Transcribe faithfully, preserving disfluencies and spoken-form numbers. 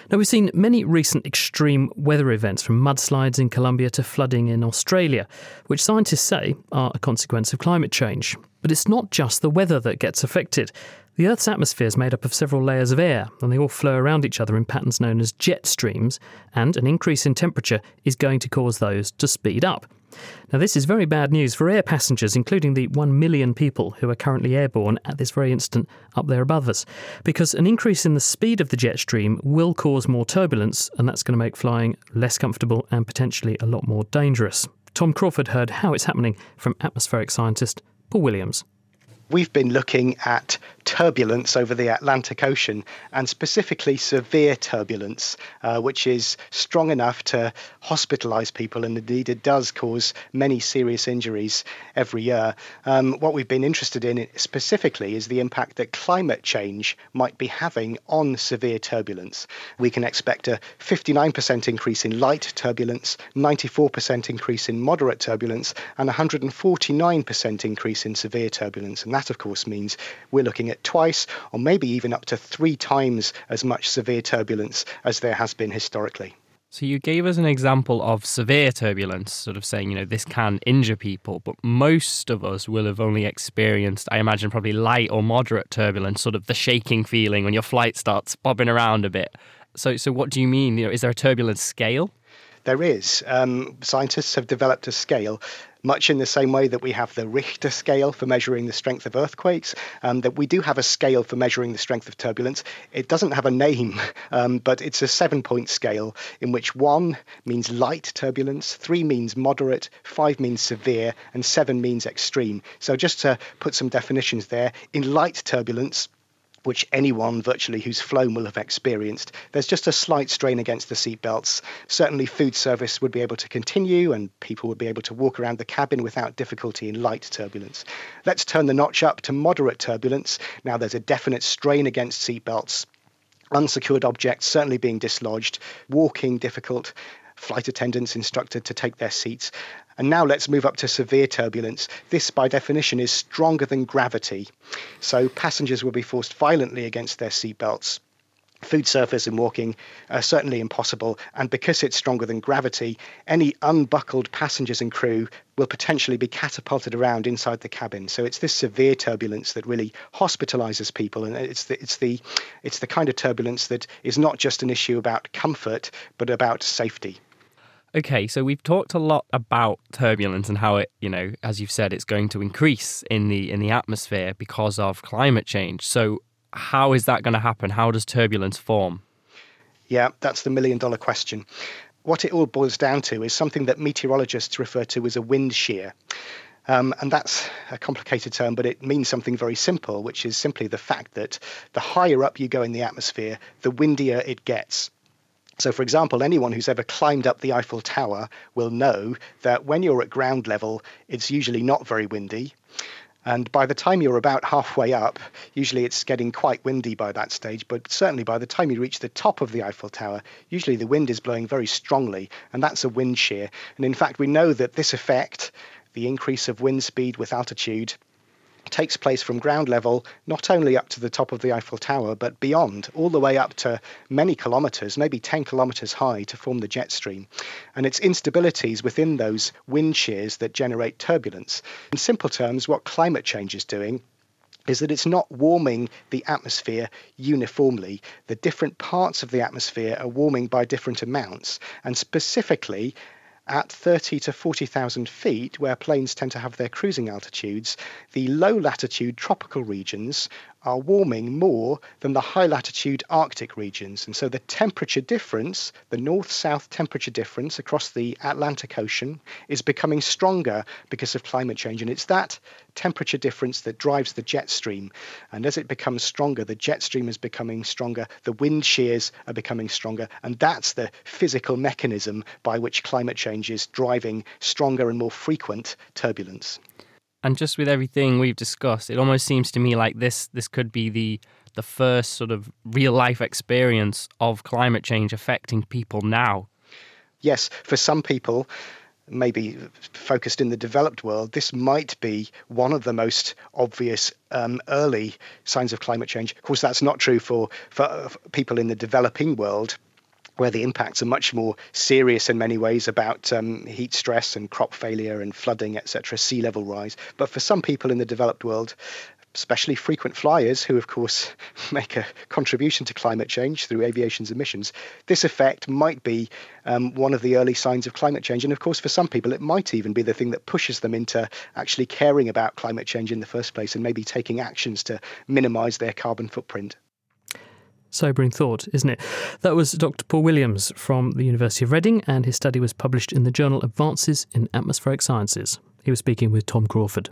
Now, we've seen many recent extreme weather events, from mudslides in Colombia to flooding in Australia, which scientists say are a consequence of climate change. But it's not just the weather that gets affected. The Earth's atmosphere is made up of several layers of air, and they all flow around each other in patterns known as jet streams, and an increase in temperature is going to cause those to speed up. Now, this is very bad news for air passengers, including the one million people who are currently airborne at this very instant up there above us, because an increase in the speed of the jet stream will cause more turbulence, and that's going to make flying less comfortable and potentially a lot more dangerous. Tom Crawford heard how it's happening from atmospheric scientist Paul Williams. We've been looking at turbulence over the Atlantic Ocean, and specifically severe turbulence, uh, which is strong enough to hospitalise people, and indeed it does cause many serious injuries every year. Um, what we've been interested in specifically is the impact that climate change might be having on severe turbulence. We can expect a fifty-nine percent increase in light turbulence, ninety-four percent increase in moderate turbulence, and one hundred forty-nine percent increase in severe turbulence. And that, of course, means we're looking at twice or maybe even up to three times as much severe turbulence as there has been historically. So you gave us an example of severe turbulence, sort of saying, you know, this can injure people, but most of us will have only experienced, I imagine, probably light or moderate turbulence, sort of the shaking feeling when your flight starts bobbing around a bit. So so what do you mean? You know, is there a turbulence scale? There is. Um, scientists have developed a scale, much in the same way that we have the Richter scale for measuring the strength of earthquakes, um, that we do have a scale for measuring the strength of turbulence. It doesn't have a name, um, but it's a seven-point scale in which one means light turbulence, three means moderate, five means severe, and seven means extreme. So just to put some definitions there, in light turbulence, which anyone virtually who's flown will have experienced, there's just a slight strain against the seatbelts. Certainly food service would be able to continue and people would be able to walk around the cabin without difficulty in light turbulence. Let's turn the notch up to moderate turbulence. Now there's a definite strain against seatbelts, unsecured objects certainly being dislodged, walking difficult, flight attendants instructed to take their seats. And now let's move up to severe turbulence. This, by definition, is stronger than gravity. So passengers will be forced violently against their seatbelts. Food surface and walking are certainly impossible. And because it's stronger than gravity, any unbuckled passengers and crew will potentially be catapulted around inside the cabin. So it's this severe turbulence that really hospitalises people. And it's the, it's the, it's the kind of turbulence that is not just an issue about comfort, but about safety. Okay, so we've talked a lot about turbulence and how it, you know, as you've said, it's going to increase in the in the atmosphere because of climate change. So how is that going to happen? How does turbulence form? Yeah, that's the million dollar question. What it all boils down to is something that meteorologists refer to as a wind shear. Um, and that's a complicated term, but it means something very simple, which is simply the fact that the higher up you go in the atmosphere, the windier it gets. So, for example, anyone who's ever climbed up the Eiffel Tower will know that when you're at ground level, it's usually not very windy. And by the time you're about halfway up, usually it's getting quite windy by that stage, but certainly by the time you reach the top of the Eiffel Tower, usually the wind is blowing very strongly, and that's a wind shear. And in fact, we know that this effect, the increase of wind speed with altitude, takes place from ground level, not only up to the top of the Eiffel Tower, but beyond, all the way up to many kilometres, maybe ten kilometres high, to form the jet stream. And it's instabilities within those wind shears that generate turbulence. In simple terms, what climate change is doing is that it's not warming the atmosphere uniformly. The different parts of the atmosphere are warming by different amounts, and specifically at thirty to forty thousand feet, where planes tend to have their cruising altitudes, the low-latitude tropical regions are warming more than the high-latitude Arctic regions. And so the temperature difference, the north-south temperature difference across the Atlantic Ocean, is becoming stronger because of climate change. And it's that temperature difference that drives the jet stream. And as it becomes stronger, the jet stream is becoming stronger, the wind shears are becoming stronger. And that's the physical mechanism by which climate change is driving stronger and more frequent turbulence. And just with everything we've discussed, it almost seems to me like this this could be the the first sort of real-life experience of climate change affecting people now. Yes, for some people, maybe focused in the developed world, this might be one of the most obvious um, early signs of climate change. Of course, that's not true for, for, for people in the developing world. where the impacts are much more serious in many ways about um, heat stress and crop failure and flooding, et cetera, sea level rise. But for some people in the developed world, especially frequent flyers, who of course make a contribution to climate change through aviation's emissions, this effect might be um, one of the early signs of climate change. And of course, for some people, it might even be the thing that pushes them into actually caring about climate change in the first place and maybe taking actions to minimise their carbon footprint. Sobering thought, isn't it? That was Doctor Paul Williams from the University of Reading, and his study was published in the journal Advances in Atmospheric Sciences. He was speaking with Tom Crawford.